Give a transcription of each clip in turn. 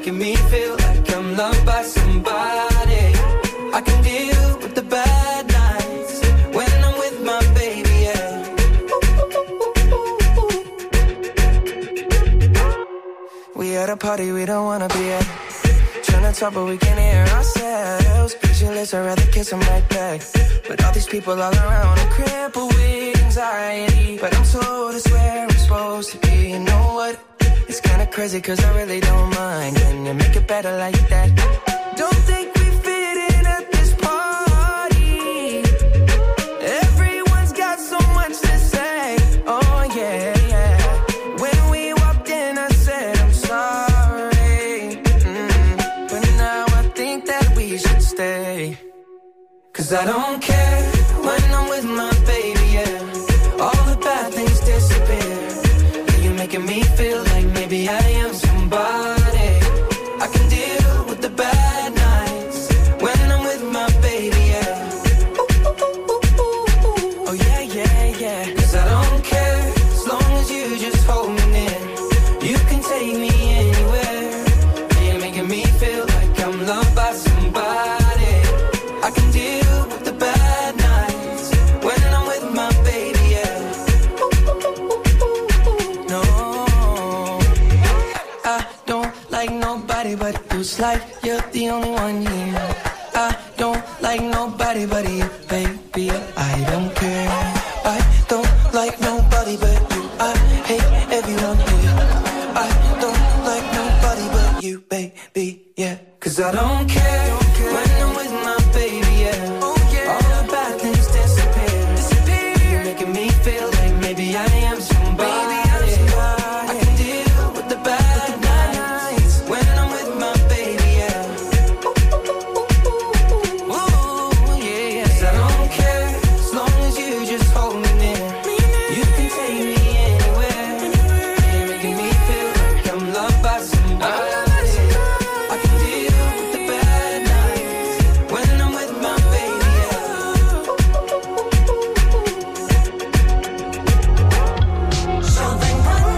making me feel like I'm loved by somebody. I can deal with the bad nights when I'm with my baby, yeah. We at a party we don't wanna be at. Tryna talk but we can't hear ourselves. Pictureless, I'd rather kiss them right back. But all these people all around, I'm crippled with anxiety. But I'm told it's where I'm supposed to be. You know what? It's kinda crazy cause I really don't mind. Can you make it better like that? Don't think we fit in at this party. Everyone's got so much to say. Oh yeah, yeah. When we walked in I said I'm sorry. But now I think that we should stay. Cause I don't care when I'm with my baby, yeah. All the bad things disappear. Yeah, you're making me feel like maybe I am somebody. I can deal with the bad nights when I'm with my baby, yeah. Oh yeah, yeah, yeah. Cause I don't care as long as you just hold me near. You can take me anywhere. Yeah, you're making me feel like I'm loved by somebody. I can deal with the bad nights when I'm with my baby, yeah. No, I don't like nobody but you. It's like you're the only one here. I don't like nobody but you, baby. I don't care. I don't like nobody but you. I hate everyone here. I don't like nobody but you, baby, yeah. Cause I don't care when I'm with my baby, yeah. Oh, yeah. All the bad things disappear. You're making me feel like maybe I am somebody. I can deal with the bad nights when I'm with my baby, yeah. Ooh, yeah, yeah. 'Cause I don't care as long as you just hold me near. You can take me anywhere. You're making me feel like I'm loved by somebody. I can deal with the bad nights when I'm with my baby, yeah. So then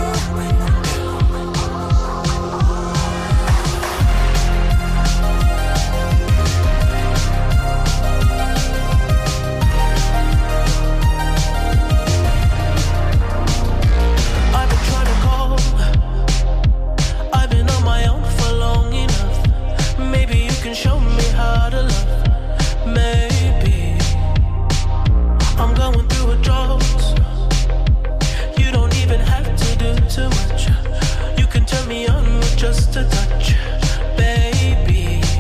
I've been trying to call. I've been on my own for long enough. Maybe you can show me how to love. Maybe I'm going through a drought. You don't even have to do too much. You can turn me on with just a touch, baby.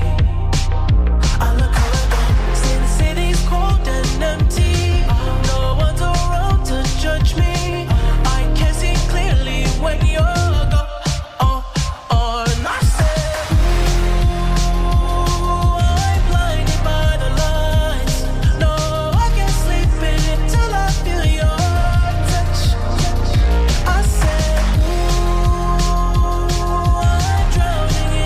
I look around, see the city's cold and empty. No one's around to judge me. I can see clearly when you're gone. And I said, ooh, I'm blinded by the lights. No, I can't sleep until I feel your touch. I said, ooh, I'm drowning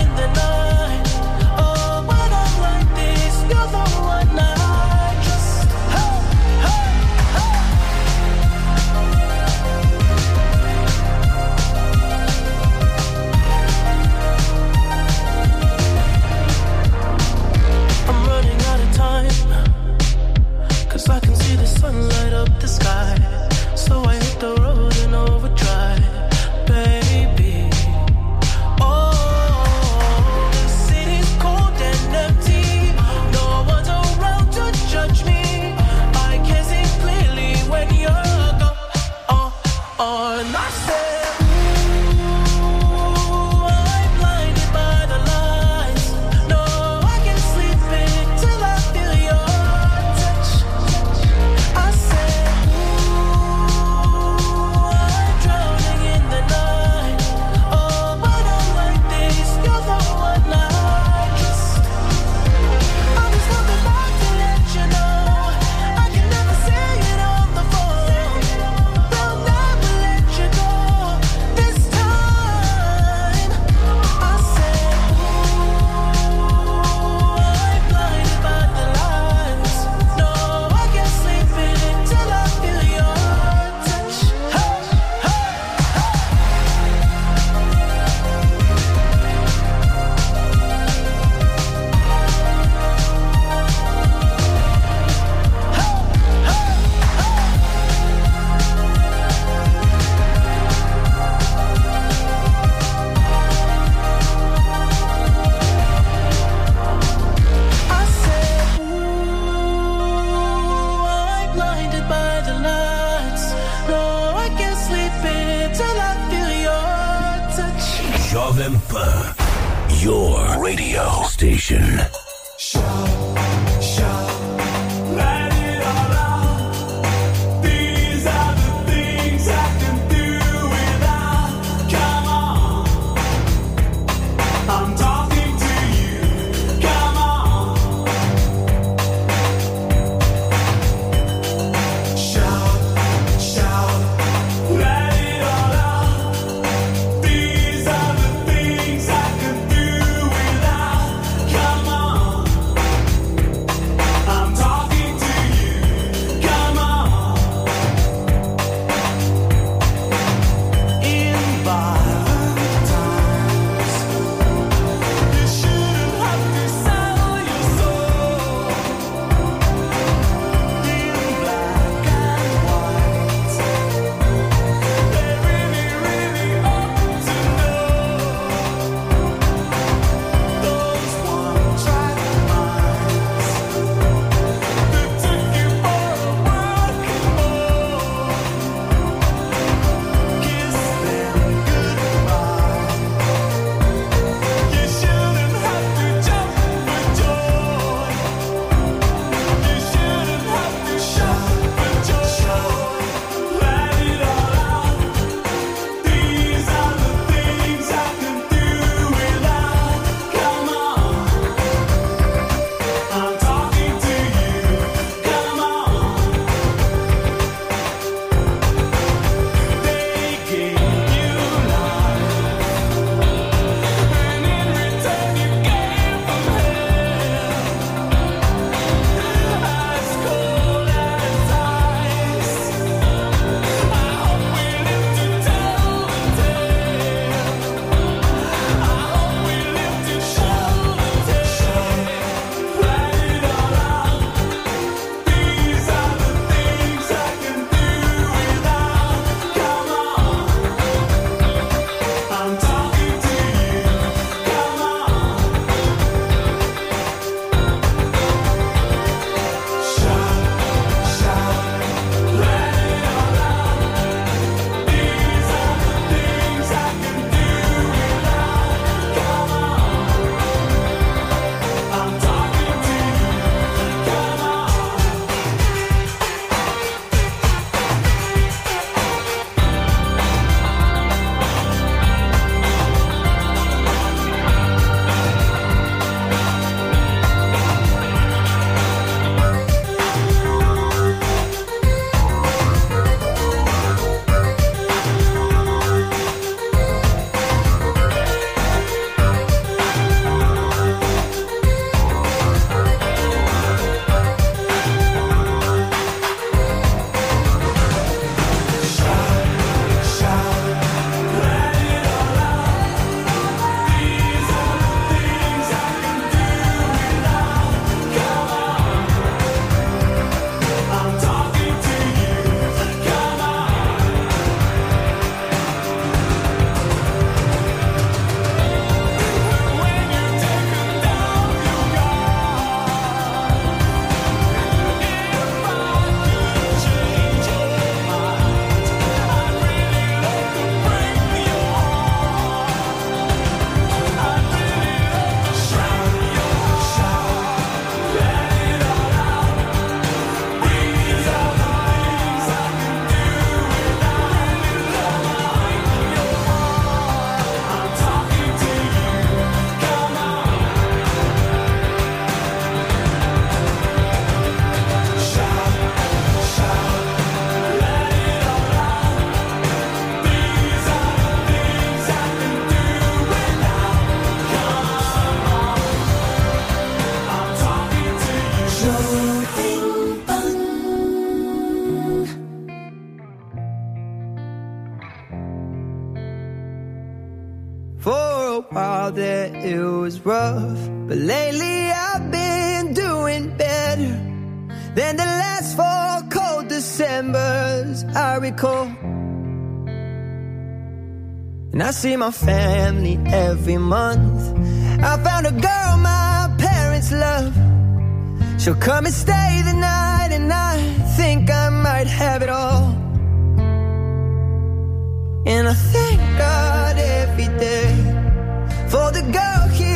your radio station. while that it was rough, but lately I've been doing better than the last 4 cold Decembers I recall. And I see my family every month. I found a girl my parents love. She'll come and stay the night, and I think I might have it all. And I thank God every day for the girl he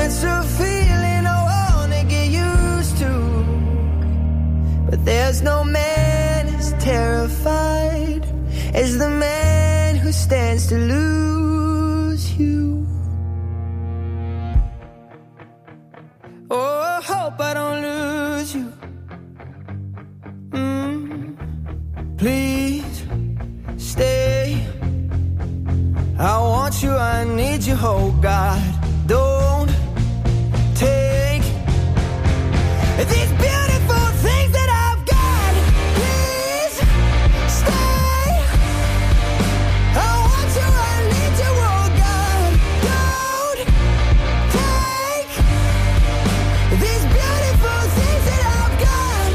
It's a feeling I wanna get used to. But there's no man as terrified as the man who stands to lose you. Oh, I hope I don't lose you. Please stay. I want you, I need you, oh God. Don't take these beautiful things that I've got. Please stay. I want you, I need you, oh God. Don't take these beautiful things that I've got.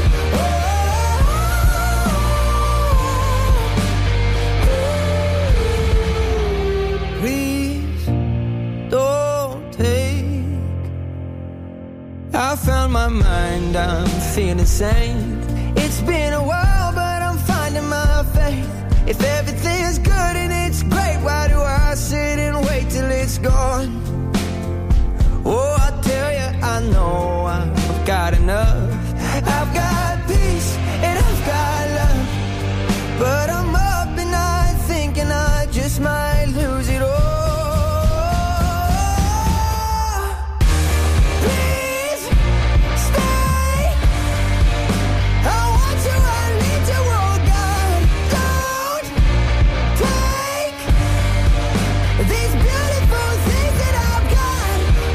Please don't take. I found my mind, I'm feeling sane. It's been a while, but I'm finding my faith. If everything's good and it's great, why do I sit and wait till it's gone? Oh, I tell you, I know I've got enough. I've got peace and I've got love, but I'm up at night thinking I just might lose it all. Please stay. I want you, I need you, oh God. Don't take these beautiful things that I've got.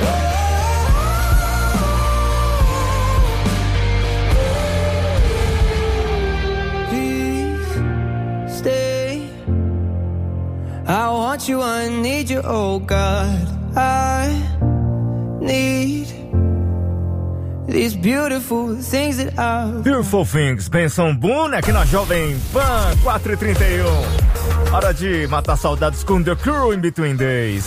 Please stay. I want you, I need you, oh God. I need these beautiful things that I've. Beautiful Things, Benson Boone, aqui na Jovem Pan, 4h31. Hora de matar saudades com The Crew in Between Days.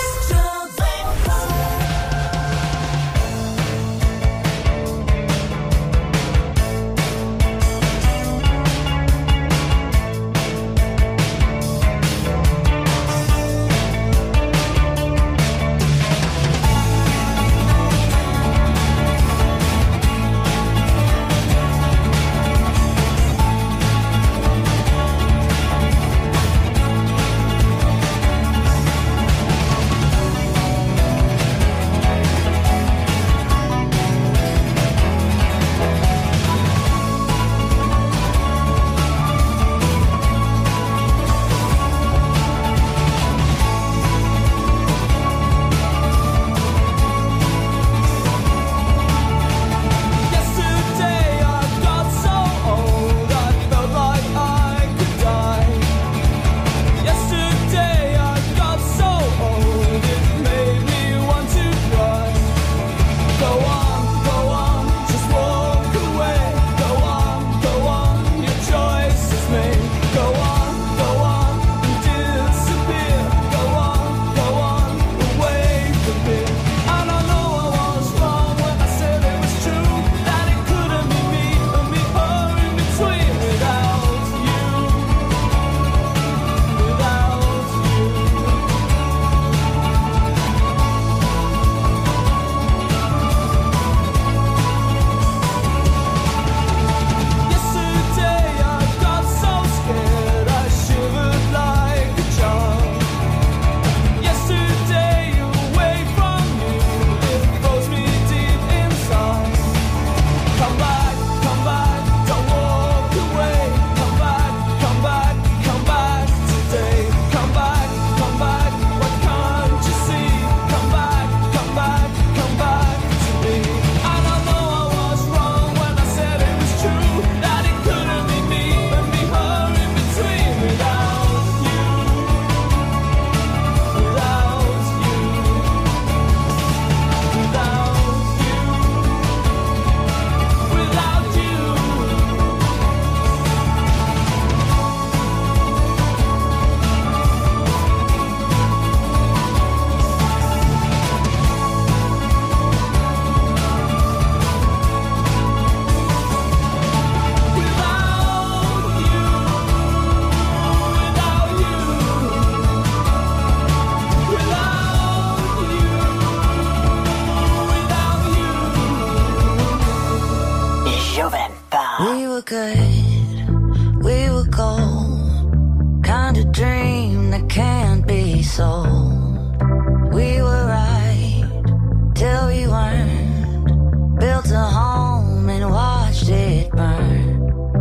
We were good, we were gold, kind of dream that can't be sold. We were right till we weren't, built a home and watched it burn.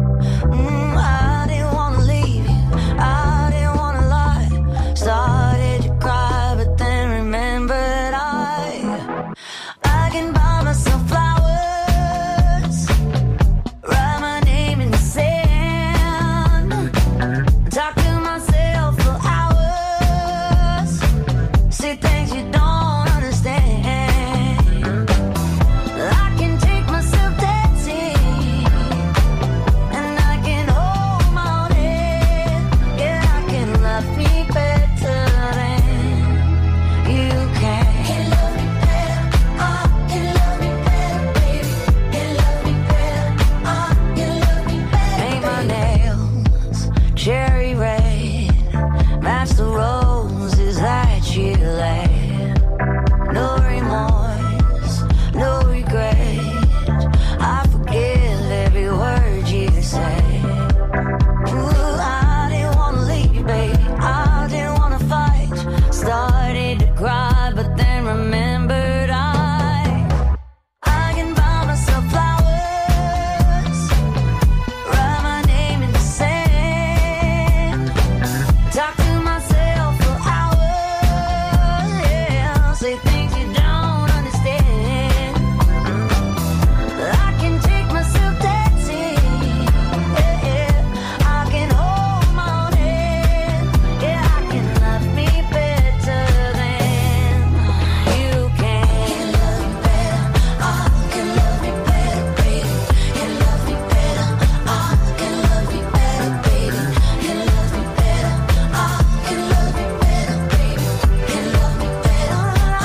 I didn't wanna leave you, I didn't wanna lie, started to cry but then remembered I can buy myself flowers, write my name in the sand, talk to myself for hours, say things you don't understand. I can take myself dancing, and I can hold my own head. Yeah, I can love me better than you can. Can love me better, can love me better, baby. Can love me better, can love me better. Paint my nails cherry red, match the roses that you laid. No remorse, no regret, I forgive every word you say. Ooh, I didn't wanna leave you, baby, I didn't wanna fight, started to cry but then remembered I can buy myself flowers, write my name in the sand, talk to myself for hours, yeah, say things you don't understand. I can take myself dancing, yeah, I can hold my own head, yeah, I can love me better than you can. Can love me better, can love me better, baby. Can love me better, can love me better, baby. Can love me better, can love me better, baby. Can love me better.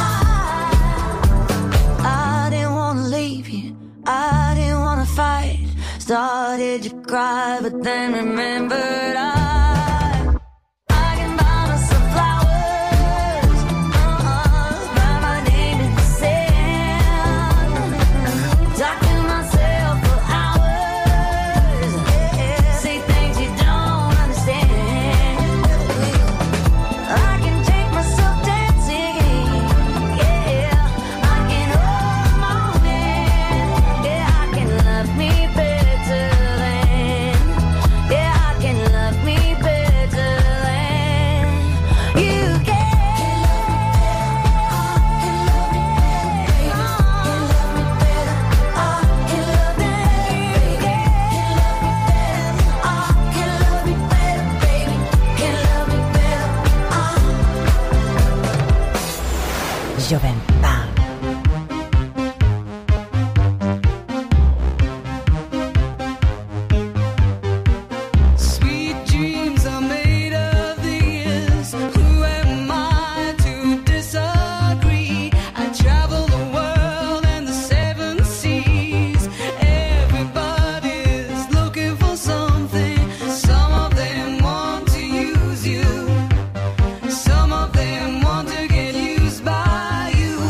I didn't wanna leave you, I didn't wanna fight, started to cry but then remembered I can buy myself flowers, write my name in the sand, talk to myself for hours, yeah, say things you don't understand. I can take myself dancing, yeah, I can hold my own hand, yeah, I can love me better than, yeah, I can love me better than you can. Can love me better, can love me better, baby. Can love me better, Joven Pan. Sweet dreams are made of these. Who am I to disagree? I travel the world and the seven seas. Everybody's looking for something. Some of them want to use you. Some of them want to get used by you.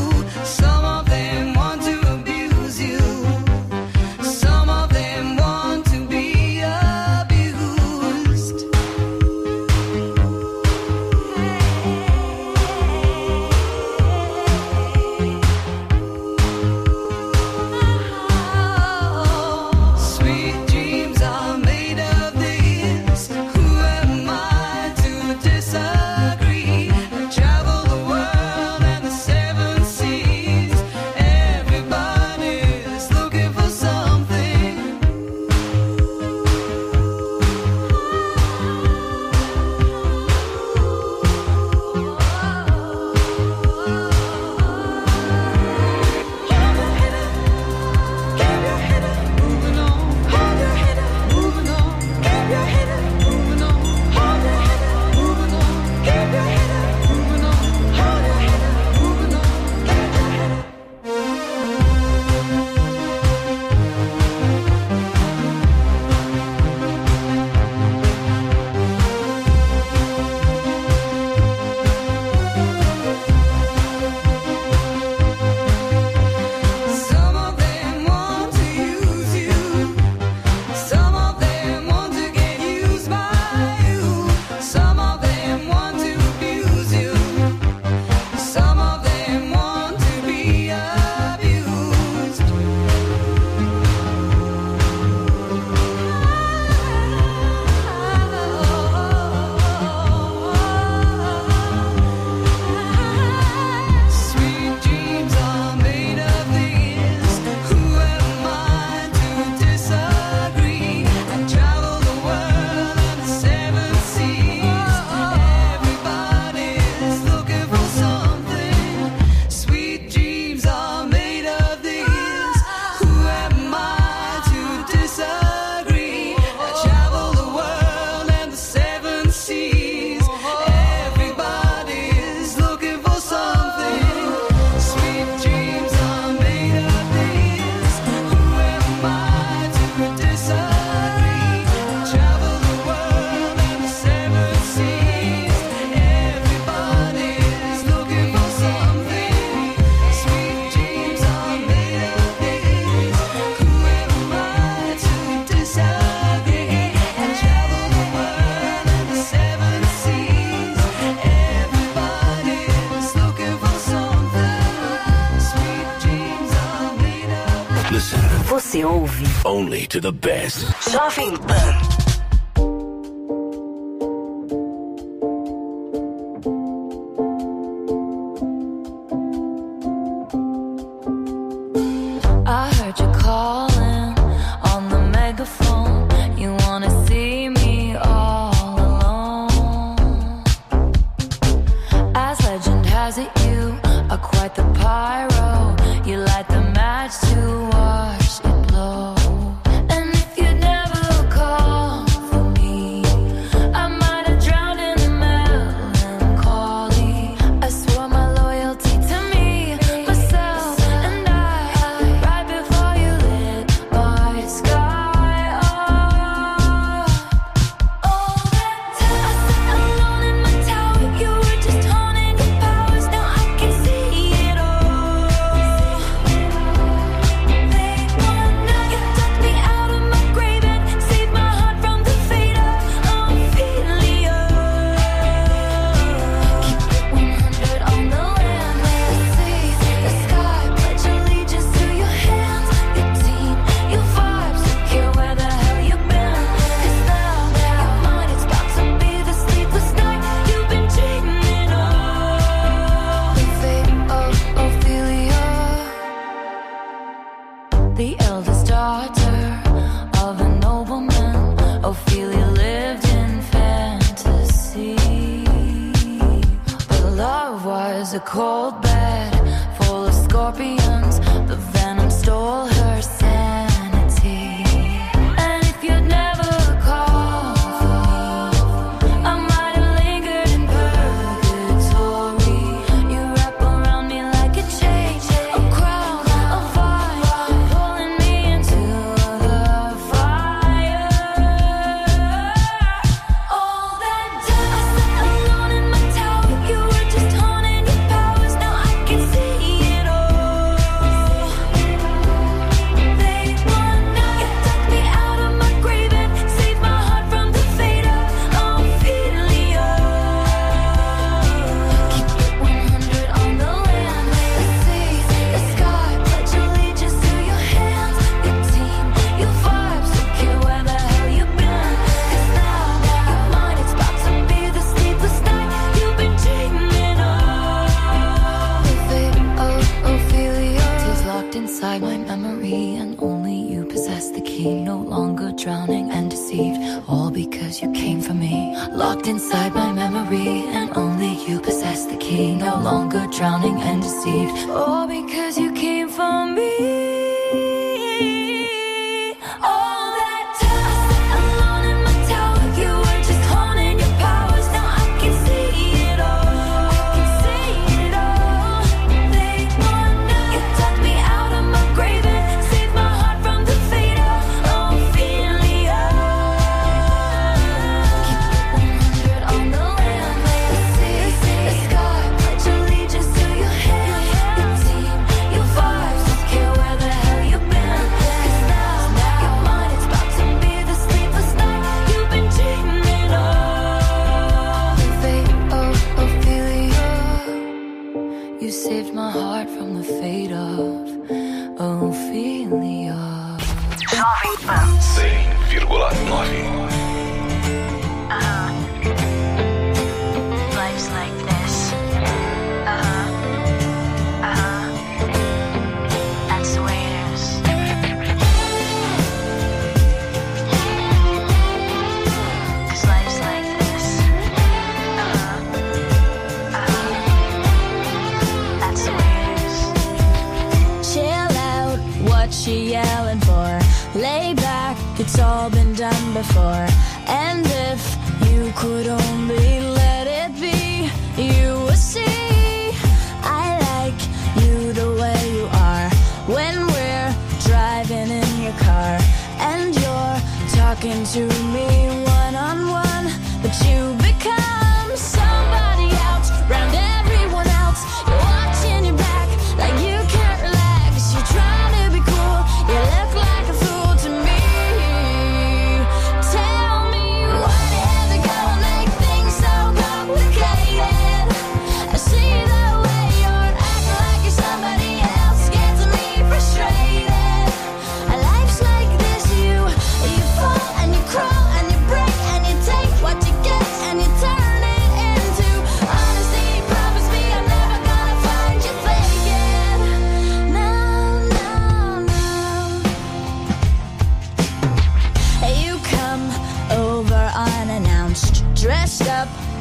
Você ouve Only to the best. Jovem Pan. I heard you calling on the megaphone. You wanna see me all alone. As legend has it, you are quite the pyro. You light the match to watch it blow. And if you'd never call for me, I might have drowned in the melancholy. I swore my loyalty to me, myself, and I. Right before you lit my sky up. All that time I sat alone in my tower. You were just honing your powers. Now I can see it all. Late one night, you dug me out of my grave and saved my heart from the fate of Ophelia. Keep it 100 on the land. Let's see the sky. Pledge allegiance to your hands, your team, your vibes. Don't care where the hell you've been. 'Cause now your mind is about to be the sleepless night you've been dreaming of. The fate of Ophelia, the eldest daughter of a nobleman. Ophelia lived in fantasy, but love was a cold bed full of scorpions. The venom stole her sanity. And if you'd never called for me, I might have lingered in purgatory. You wrap around me like a chain, a crown, a vine, pulling me into the fire. All that time I sat alone in my tower. You were just honing your powers. Now I can see it all. Late one night, you dug me out of my grave and saved my heart from the fate of Ophelia. Keep it 100 on the land. Let's see the sky. Pledge allegiance to your hands, your team, your vibes. Don't care where the hell you've been. 'Cause now your mind is about to be the sleepless night you've been dreaming of. The fate of Ophelia is locked inside my memory, and only you possess the key. No longer drowning and deceived, all because you came for me. Locked inside my memory, and only you possess the key. No longer drowning and deceived, all because you came for me. All that time I sat alone in my tower. You were just honing your powers. Now I can see it all. I can see it all. Late one night, you dug me out of my grave and saved my heart from the fate of Ophelia. Keep it 100 on the land. Let's see the sky. Pledge allegiance to your hands, your team, your vibes. Don't care where the hell you've been. 'Cause now your mind is about to be the sleepless night you've been dreaming of. The fate of Ophelia. You saved my heart from the fate of Ophelia. Jovem Pan. 100,9. Life's like this. That's the way it is. 'Cause life's like this. That's the way it is. Chill out, what you yelling for? Lay back, it's all been done before. And if you could only let it be, you would see I like you the way you are. When we're driving in your car and you're talking to me one-on-one, but you become somebody else round everyone else. You're watching your back like you can't relax. You're trying to be cool, you look like a fool to me. Tell me what is it gonna make things so complicated? I see the way you're acting like you're somebody else, gets me frustrated.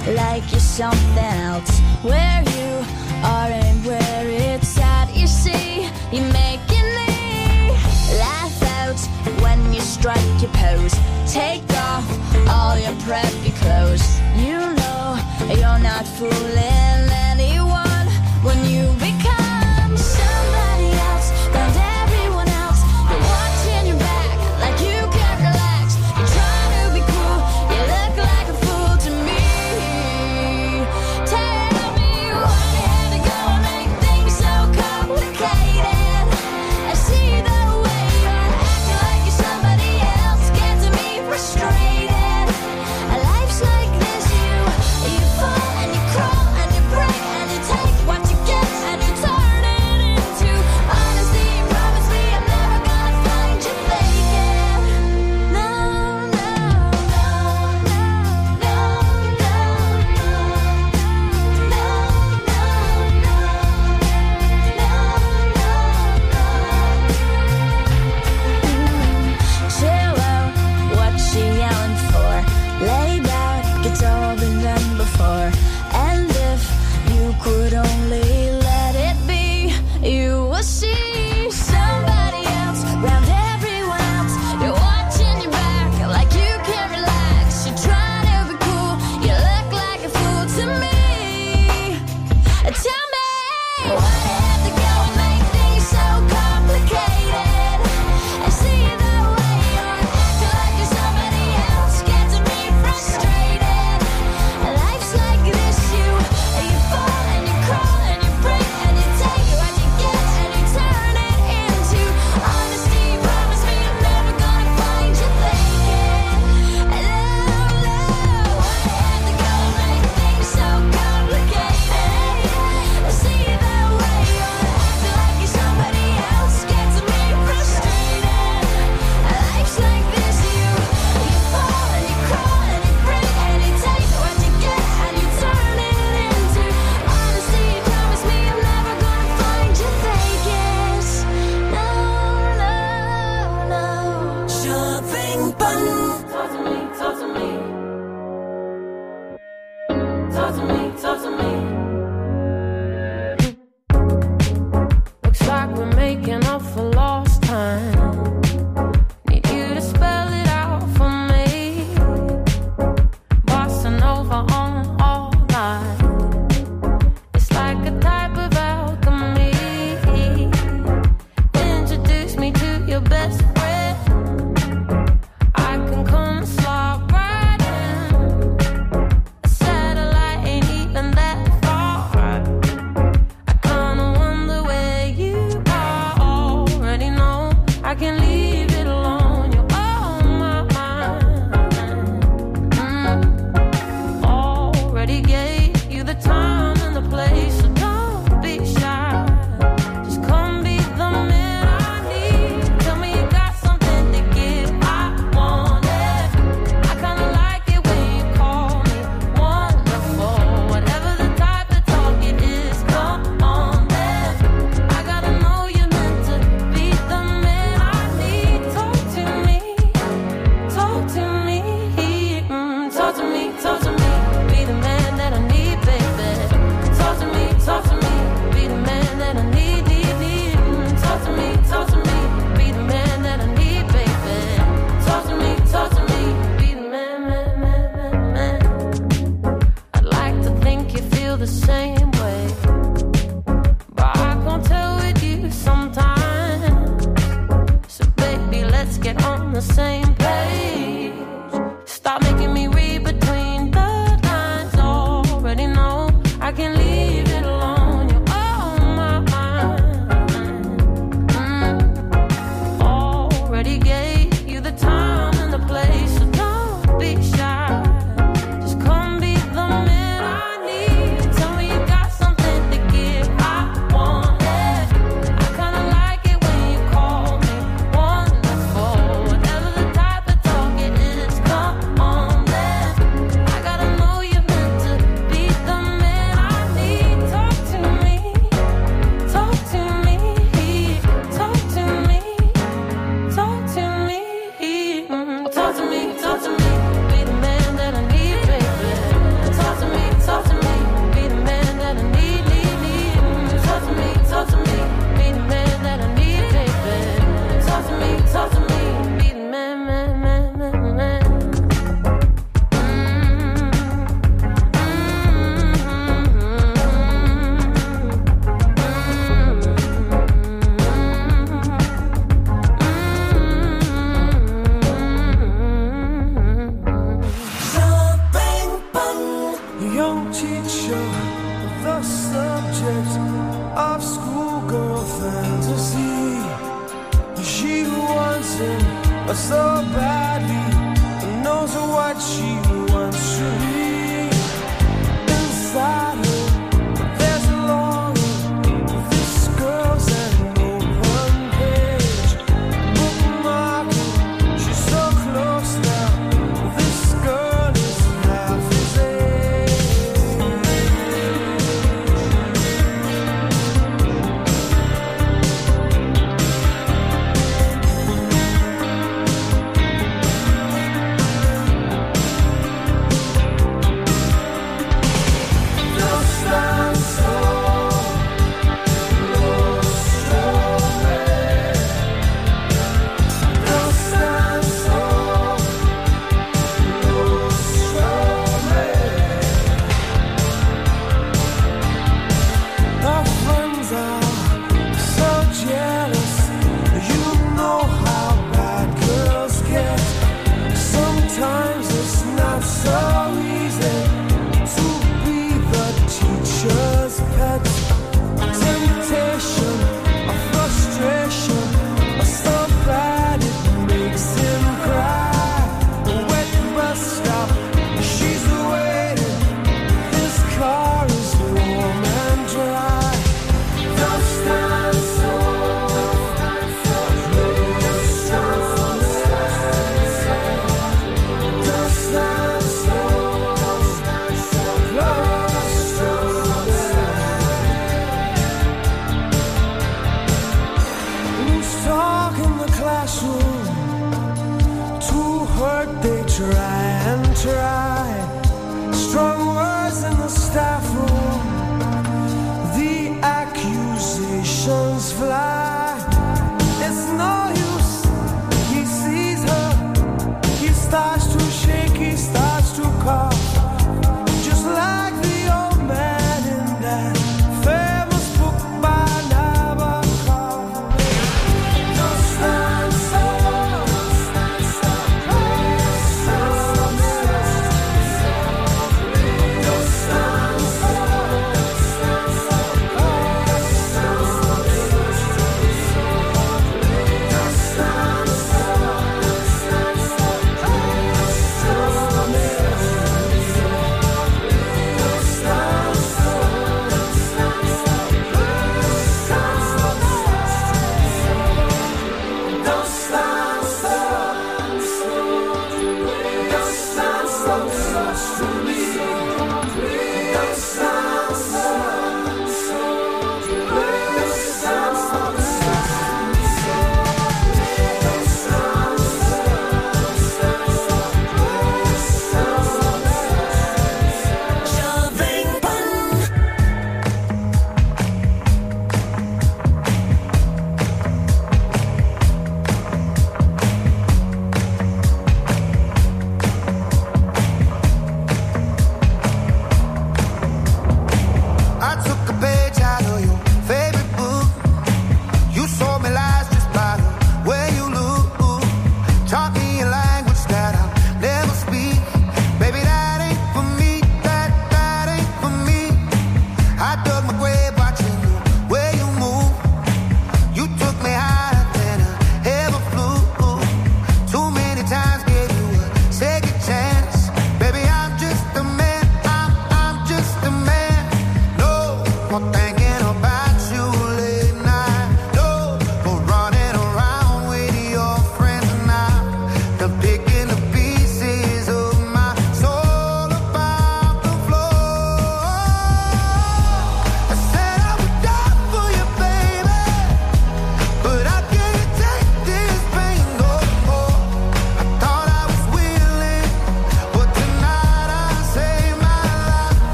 like you're something else. Where you are and where it's at, you see, you're making me laugh out when you strike your pose. Take off all your preppy clothes. You know you're not fooling anyone when you become somebody else. Round everyone else, you're watching your back like you can't relax. You're trying to be cool, you look like a fool to me. Tell me why you had to go and make things so complicated. I see the way you're acting like you're somebody else, getting me frustrated. Life's like this, you fall and you crawl and you break and you take what you get and you turn it into honesty. Promise me I'm never gonna find you faking. No, no, no, no, no, no, chill out, what she yelling for? Lay back, it's all been done before. And if you could only let it be, you will see somebody else round everyone else. You're watching your back like you can't relax. You're trying to be cool, you look like a fool to me. Tell me why you have to go and make things so complicated. I see the way you're acting like you're somebody else, getting me frustrated. Life's like this, you fall and you crawl and you break and you take what you get and you turn it into honesty. Promise me I'm never gonna find you faking. Why you have to go and make things so complicated? I see the way you're acting like you're somebody else, getting me frustrated. Life's like this, you fall and you crawl and you break and you take what you get and you turn it into honesty. Promise me I'm never gonna find you faking. No, no, no. Shopping bun. Talk to me, talk to me. Talk to me, talk to me. Looks like we're making up for lost time. Need you to spell it out for me. Bossa Nova on all night. It's like a type of alchemy. Introduce me to your best friend. I can come and slide right in. A satellite ain't even that far. I kinda wonder where you are. Already know I can leave it alone. You're on my mind. Already gave you the time and the place, so don't be shy. Just come be the man I need. Tell me you got something to give. I want it. I kinda like it when you call me wonderful. Whatever the type of talk it is, come on then. I gotta know you're meant to be the man I need. Talk to me, talk to me, talk to me, talk to me. Be the man that I need, baby. Talk to me, be the man that I need, need. Talk to me, be the man that I need, baby. Talk to me, be the man, man. I'd like to think you feel the same way, but I can't tell with you sometimes. So baby, let's get on the same page. Stop making me read between the lines. Already know I can leave it alone. You're on my mind. Already gave you the time and the place, so don't be shy. Just come be the man I need. Tell me you got something to give. I want it. I kinda like it when you call me wonderful. Whatever the type of talk it is, come on then. I gotta know you're meant to be the man I need. Talk to me, talk to me, talk to me, talk to me. so badly and knows what she wants to read inside her. But there's a longing. This girl's an open page, bookmarking. She's so close now. This girl is half his age.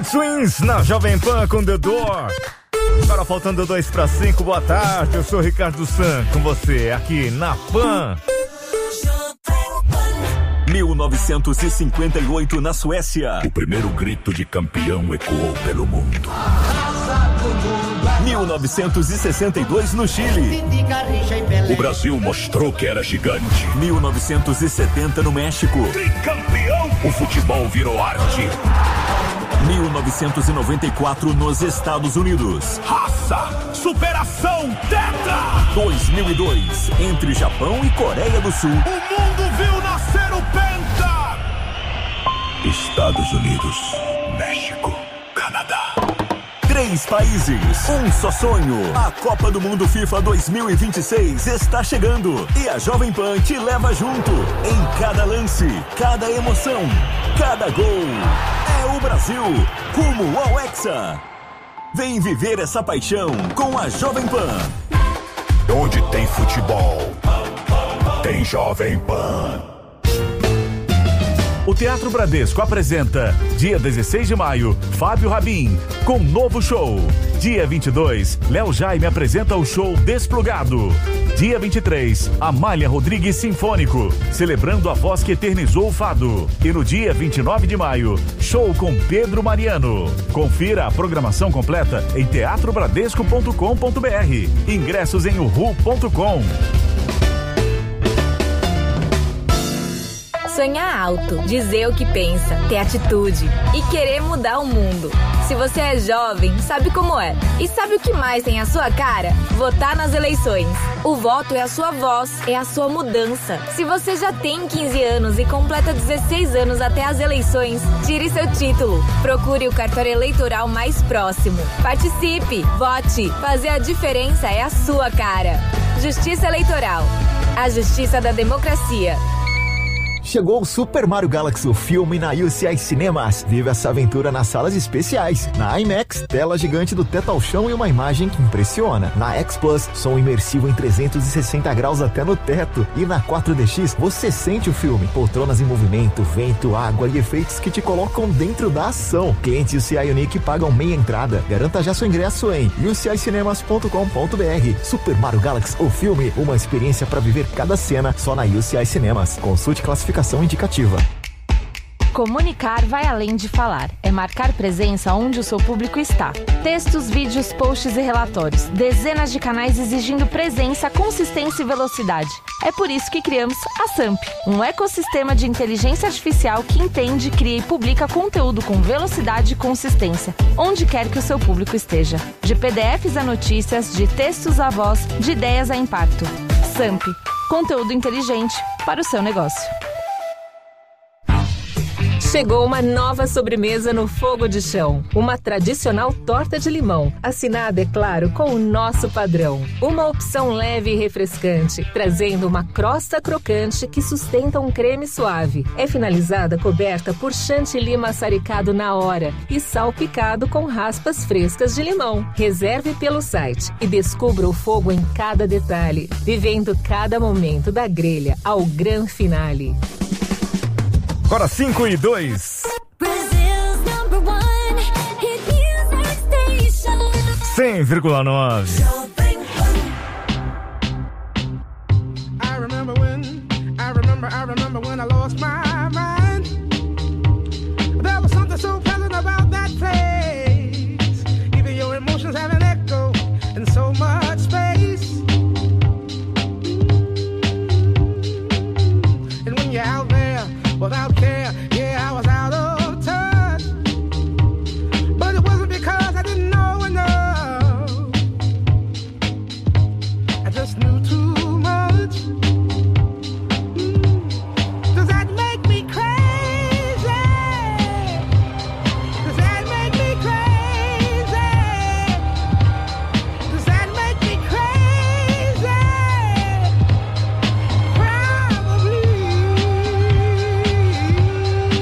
Twins na Jovem Pan com The Door. Agora faltando 2 para 5, boa tarde, eu sou Ricardo San, com você aqui na Pan. 1958 na Suécia. O primeiro grito de campeão ecoou pelo mundo. 1962 no Chile. O Brasil mostrou que era gigante. 1970 no México. Tricampeão! O futebol virou arte. 1994 nos Estados Unidos. Raça, superação, tetra! 2002, entre Japão e Coreia do Sul. O mundo viu nascer o Penta! Estados Unidos, México, Canadá. 3 países, um só sonho. A Copa do Mundo FIFA 2026 está chegando e a Jovem Pan te leva junto. Em cada lance, cada emoção, cada gol. É o Brasil, rumo ao Hexa. Vem viver essa paixão com a Jovem Pan. Onde tem futebol, tem Jovem Pan. O Teatro Bradesco apresenta, dia 16 de maio, Fábio Rabin, com novo show. Dia 22, Léo Jaime apresenta o show Desplugado. Dia 23, Amália Rodrigues Sinfônico, celebrando a voz que eternizou o fado. E no dia 29 de maio, show com Pedro Mariano. Confira a programação completa em teatrobradesco.com.br. Ingressos em uhu.com. Sonhar alto, dizer o que pensa, ter atitude e querer mudar o mundo. Se você é jovem, sabe como é. E sabe o que mais tem a sua cara? Votar nas eleições. O voto é a sua voz, é a sua mudança. Se você já tem 15 anos e completa 16 anos até as eleições, tire seu título. Procure o cartório eleitoral mais próximo. Participe, vote. Fazer a diferença é a sua cara. Justiça Eleitoral. A justiça da democracia. Chegou o Super Mario Galaxy, o filme na UCI Cinemas. Vive essa aventura nas salas especiais. Na IMAX, tela gigante do teto ao chão e uma imagem que impressiona. Na X Plus, som imersivo em 360 graus até no teto. E na 4DX, você sente o filme. Poltronas em movimento, vento, água e efeitos que te colocam dentro da ação. Clientes UCI Unique pagam meia entrada. Garanta já seu ingresso em ucicinemas.com.br. Super Mario Galaxy, o filme, uma experiência para viver cada cena só na UCI Cinemas. Consulte classificação indicativa. Comunicar vai além de falar. É marcar presença onde o seu público está. Textos, vídeos, posts e relatórios. Dezenas de canais exigindo presença, consistência e velocidade. É por isso que criamos a SAMP, um ecossistema de inteligência artificial que entende, cria e publica conteúdo com velocidade e consistência, onde quer que o seu público esteja. De PDFs a notícias, de textos a voz, de ideias a impacto. SAMP, conteúdo inteligente para o seu negócio. Chegou uma nova sobremesa no Fogo de Chão. Uma tradicional torta de limão, assinada, é claro, com o nosso padrão. Uma opção leve e refrescante, trazendo uma crosta crocante que sustenta um creme suave. É finalizada coberta por chantilly maçaricado na hora e sal picado com raspas frescas de limão. Reserve pelo site e descubra o fogo em cada detalhe, vivendo cada momento da grelha ao gran finale. Agora 5 e 2. 100,9. I remember when I lost my mind. There was something so pleasant about that place. Even your emotions have an echo in so much space. And when you're out there without care, yeah, I was out of touch. But it wasn't because I didn't know enough. I just knew too much. Does that make me crazy? Does that make me crazy? Does that make me crazy? Probably.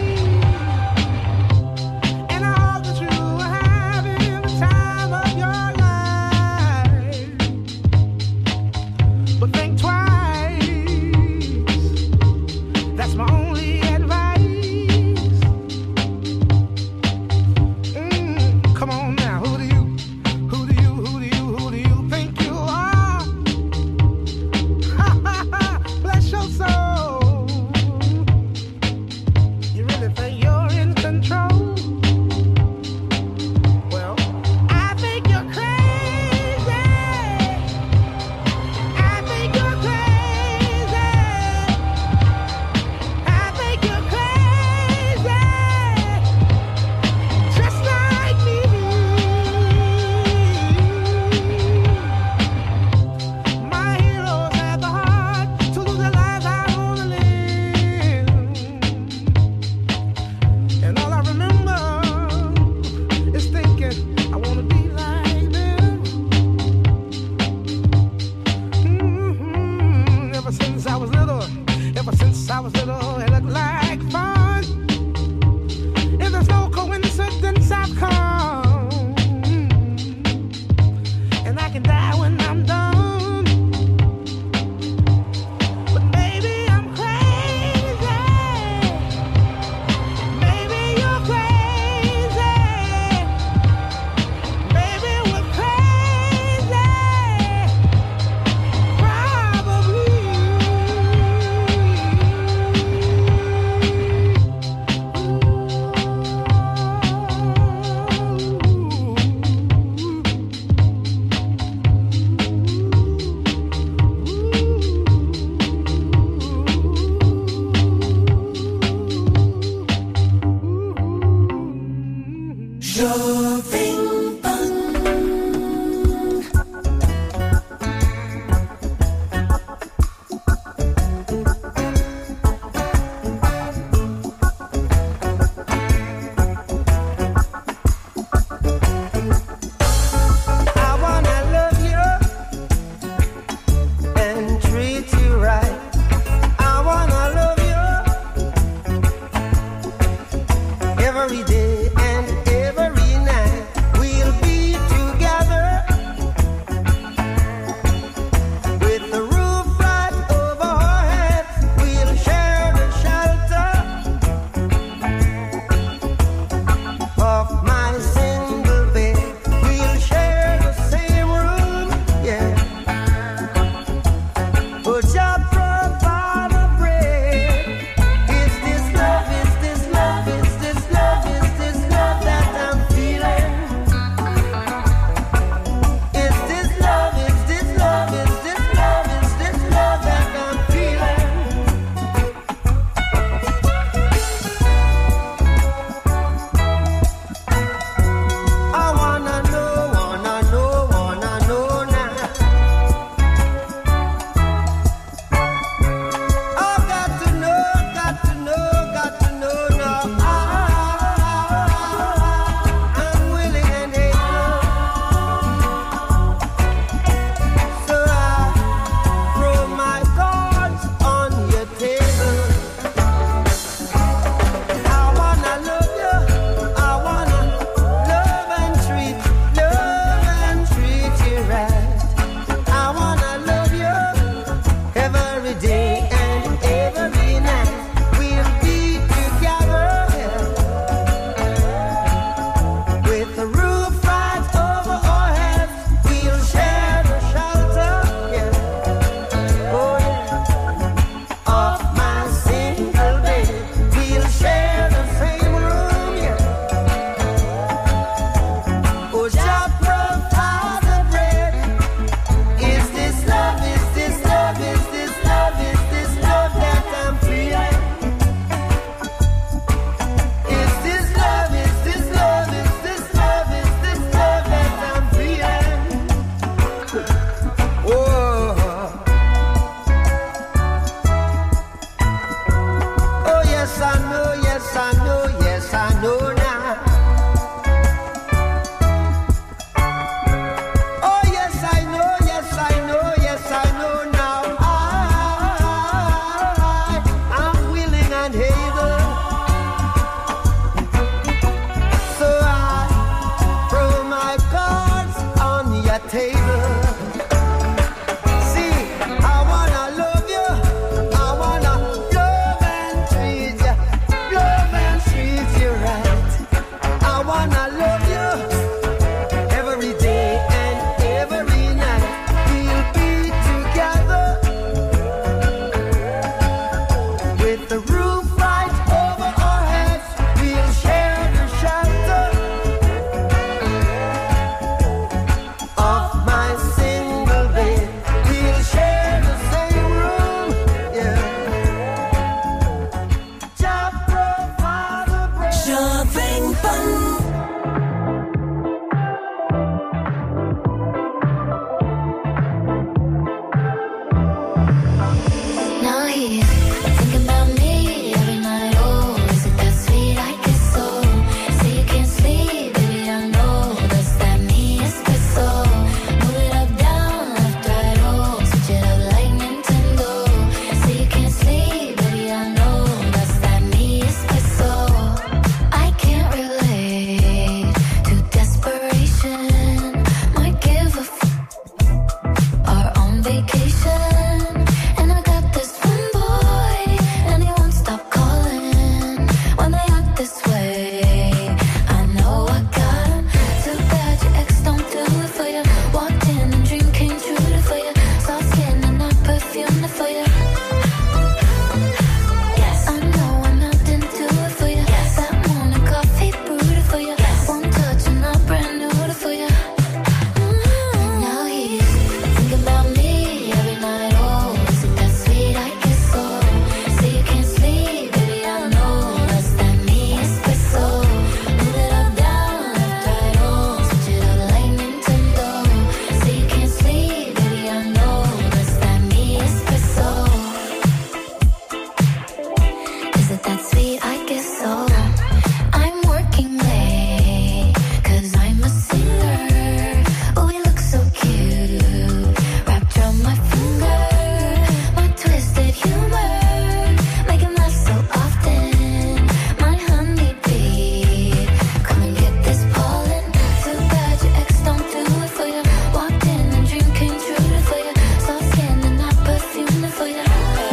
sweet? I guess so. I'm working late, 'cause I'm a singer. Oh, we look so cute, wrapped around my finger. My twisted humor, making love so often. My honeybee, come and get this pollen. Too bad your ex don't do it for you. Walked in and dream came true for you. Soft skin and not perfume for you.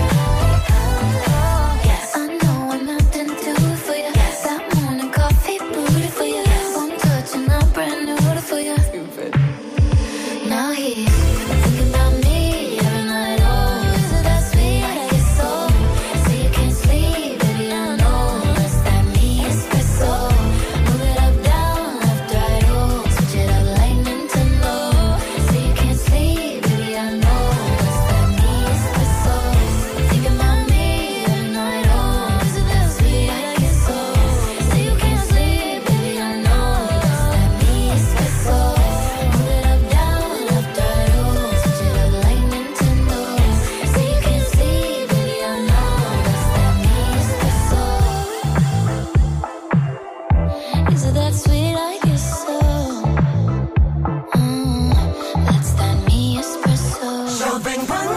Yes, I know I'm not into it for you. That morning coffee booty for you. One touch and I'm brand new for you. Now he's thinking about me every night. Oh, is it that sweet? I guess so. So you can't sleep, baby, I know. That's that me espresso. Move it up, down, left, right, oh. Switch it up like Nintendo. So you can't sleep, baby, I know. That's that me espresso. Thinking about me every night. Oh, is it that sweet? I guess so. So you can't sleep, baby, I know. That's that me espresso. Move it up, down, left, right, oh. Switch it up like Nintendo. So you can't sleep, baby, I know. That's that me espresso. Is it that sweet? I guess so. That's that me espresso. Champagne bun.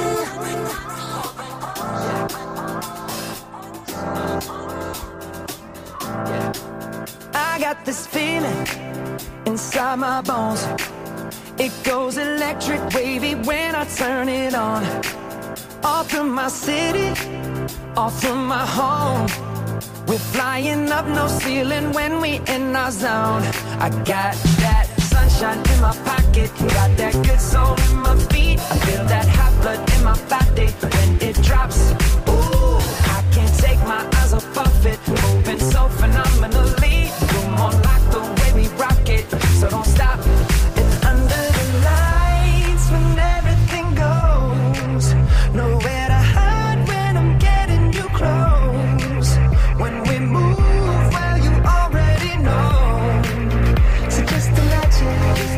I got this feeling inside my bones. It goes electric wavy when I turn it on. All through my city, all through my home. We're flying up, no ceiling when we in our zone. I got that sunshine in my pocket, got that good soul in my feet. I feel that hot blood in my body when it drops. Ooh, I can't take my eyes off of it, moving so phenomenally. Room on lock the way we rock it, so don't stop. And under the lights when everything goes, nowhere to hide when I'm getting you close. When we move, well, you already know. So just imagine.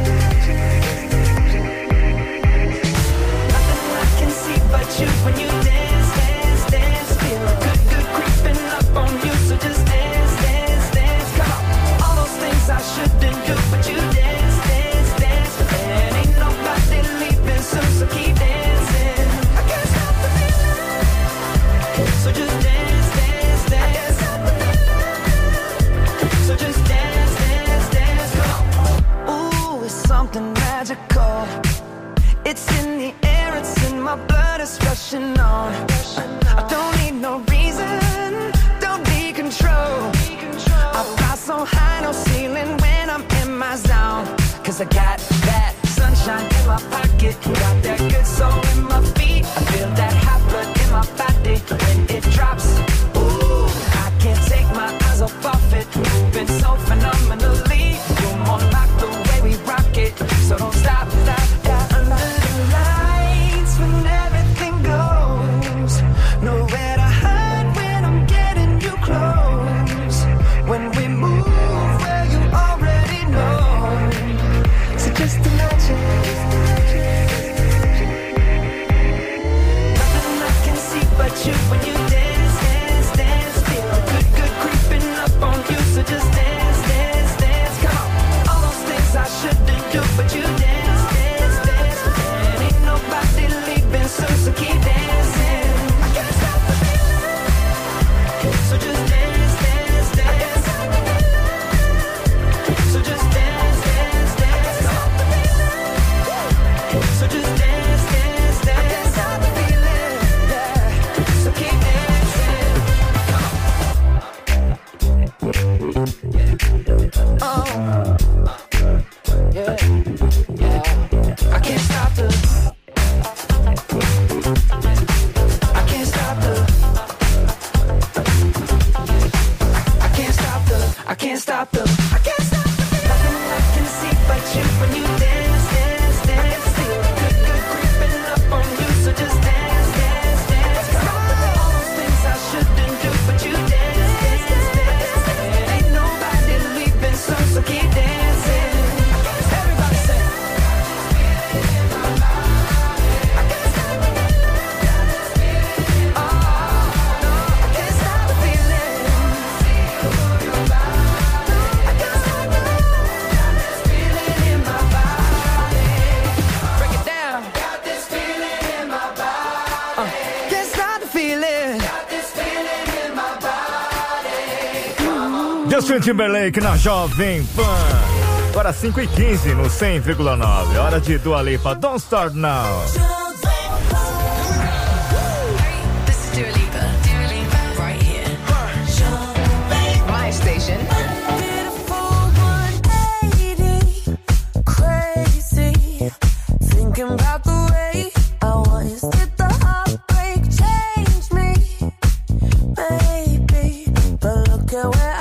Nothing I can see but you when you dance, dance, dance. Feel good, good creeping up on you. So just dance, dance, dance. Come on. All those things I shouldn't do, but you dance, dance, dance. And ain't nobody leaving soon, so keep dancing. I can't stop the feeling. So just dance, dance, dance. So just dance, dance, dance. Come on. Ooh, it's something magical. It's in the air, it's in my blood, it's rushing on. I don't need no reason, don't need control. I fly so high, no ceiling when I'm in my zone. 'Cause I got that sunshine in my pocket, got that good soul in my feet. I feel that hot blood in my body when it drops. Ooh, I can't take my eyes off of it, moving so phenomenally. You're more like the way we rock it, so don't stop, stop, stop. Under the lights when everything goes, nowhere to hide when I'm getting you close. When we move, well, you already know. So just imagine. Nothing I can see but you when you dance, dance, dance. Feel good, good creeping up on you. So just dance, dance, dance. Come on. All those things I shouldn't do, but you dance, dance, dance. And ain't nobody leaving soon, so keep dancing. I can't stop the feeling. So just dance, dance, dance. So just dance, dance, dance. So just dance, dance, dance. I can't stop the feeling, yeah. So keep dancing. Oh, yeah, yeah. I can't stop the. I can't stop the. I can't stop the. I can't stop the. I can't stop the. Nothing I can see but you when you dance, dance, dance. Feel good, good creeping up on you. So just dance, dance, dance. All those things I shouldn't do, but you dance, dance, dance. And ain't nobody leaving soon, so keep dancing. Everybody say. I can't stop the. Oh, no, I can't stop the feeling. Justin Timberlake na Jovem Pan. Agora 5h15 no 100,9. Hora de Dua Lipa, Don't Start Now. This is Dua Lipa. Dua Lipa, right here. My station. Beautiful 180, crazy. Thinking about the way I was. Did the heartbreak change me? Maybe, but look at where